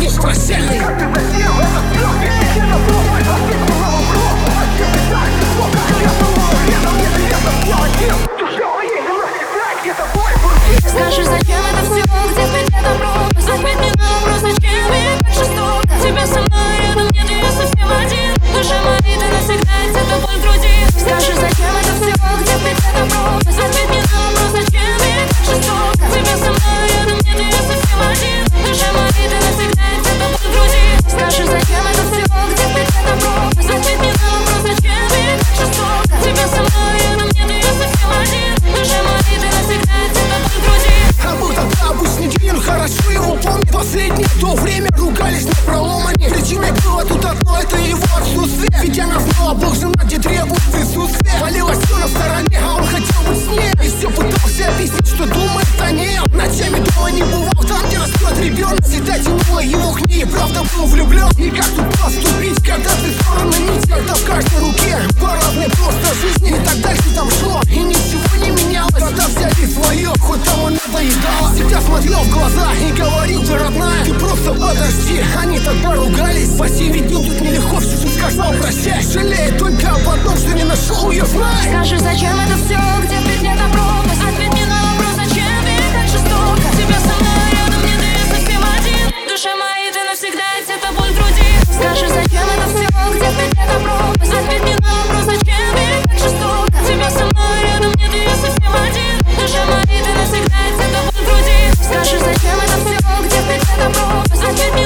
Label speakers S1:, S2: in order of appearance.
S1: лишь прощальный.
S2: Скажи, зачем это все, где ты добро? Ответь мне на вопрос, зачем и так жестоко? Тебя со мной рядом нет, я совсем один. Душа моя, ты навсегда, где-то боль в груди. Скажи, зачем это все, где ты добро? Ответь мне на вопрос, зачем и так жестоко? Тебя со мной рядом нет, я совсем один. Душа моя, ты навсегда, где-то боль в груди. Скажи, зачем это все, где ты добро? Ответь мне на вопрос, зачем и так жестоко? Тебя со мной рядом нет, я совсем один. Душа моя, ты навсегда, где-то боль в груди.
S1: А был тогда обычный день, он хорошо его помнит. Последнее то время ругались на проломане. Причиной было тут одно, это его отсутствие. Ведь она знала, Бог жена, где требует присутствия. Валилось все на стороне, а он хотел быть с ней. И все пытался объяснить, что думает о ней. Ночами дома не бывал, там где растет ребенок. Всегда тянуло его к ней, правда был влюблен. И как тут поступить, когда ты стороны нить, когда в каждой руке по разной просто жизни. И так дальше там шло, и ничего не менялось. Тогда взяли свое, хоть того надоедало. Всегда смотрел в глаза и говорил: ты родная, ты просто подожди. Они тогда ругались, по сей день тут нелегко, всю жизнь сказал прощай. Жалеет только об одном, что не нашел ее, знай.
S2: Скажи, зачем это все, где ты мне добро? Ответь мне на вопрос, зачем и так жестоко? Тебя со мной рядом нет, я совсем один. Душа моя, ты навсегда, где-то боль в груди. Скажи, зачем это все, где ты мне добро? Ответь мне на вопрос, зачем и так жестоко? Тебя со мной рядом нет, я совсем один. Душа моя, ты навсегда, где-то боль в груди. Скажи, зачем это все, где ты мне добро? Ответь мне